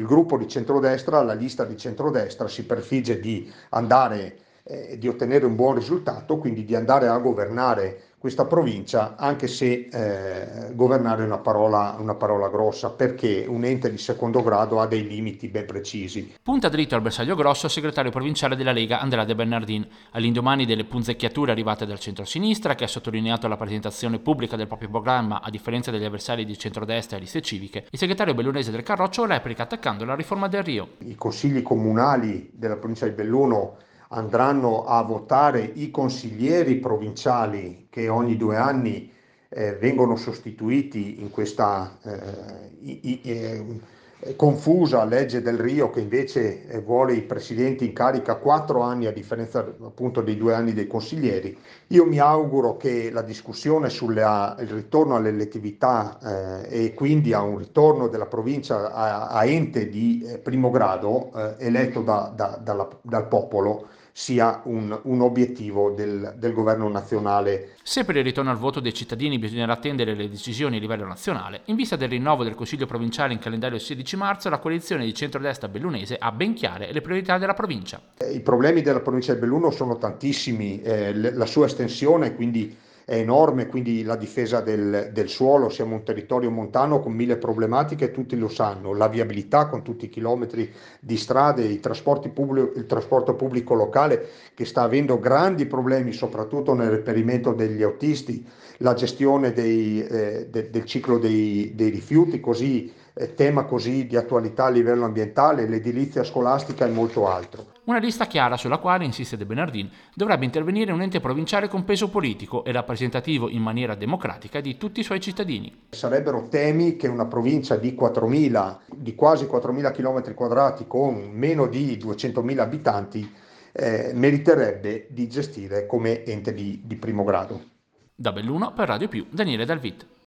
il gruppo di centrodestra, la lista di centrodestra si prefigge di andare, di ottenere un buon risultato, quindi di andare a governare questa provincia, anche se governare è una parola grossa, perché un ente di secondo grado ha dei limiti ben precisi. Punta dritto al bersaglio grosso il segretario provinciale della Lega Andrea De Bernardin, all'indomani delle punzecchiature arrivate dal centro-sinistra, che ha sottolineato la presentazione pubblica del proprio programma a differenza degli avversari di centrodestra e liste civiche. Il segretario bellunese del Carroccio replica attaccando la riforma del Rio. I consigli comunali della provincia di Belluno andranno a votare i consiglieri provinciali che ogni 2 anni vengono sostituiti in questa confusa legge del Rio, che invece vuole i presidenti in carica 4 anni a differenza appunto dei 2 anni dei consiglieri. Io mi auguro che la discussione sul ritorno all'elettività e quindi a un ritorno della provincia a ente di primo grado eletto dal popolo sia un obiettivo del governo nazionale. Se per il ritorno al voto dei cittadini bisognerà attendere le decisioni a livello nazionale, in vista del rinnovo del Consiglio provinciale in calendario 16 marzo, la coalizione di centrodestra bellunese ha ben chiare le priorità della provincia. I problemi della provincia di Belluno sono tantissimi, la sua estensione quindi è enorme, quindi la difesa del suolo, siamo un territorio montano con mille problematiche, tutti lo sanno, la viabilità con tutti i chilometri di strade, il trasporto pubblico locale che sta avendo grandi problemi soprattutto nel reperimento degli autisti, la gestione del ciclo dei rifiuti, così, tema così di attualità a livello ambientale, l'edilizia scolastica e molto altro. Una lista chiara sulla quale, insiste De Bernardin, dovrebbe intervenire un ente provinciale con peso politico e rappresentativo in maniera democratica di tutti i suoi cittadini. Sarebbero temi che una provincia di 4.000, di quasi 4.000 km quadrati con meno di 200.000 abitanti meriterebbe di gestire come ente di primo grado. Da Belluno per Radio Più, Daniele Dalvit.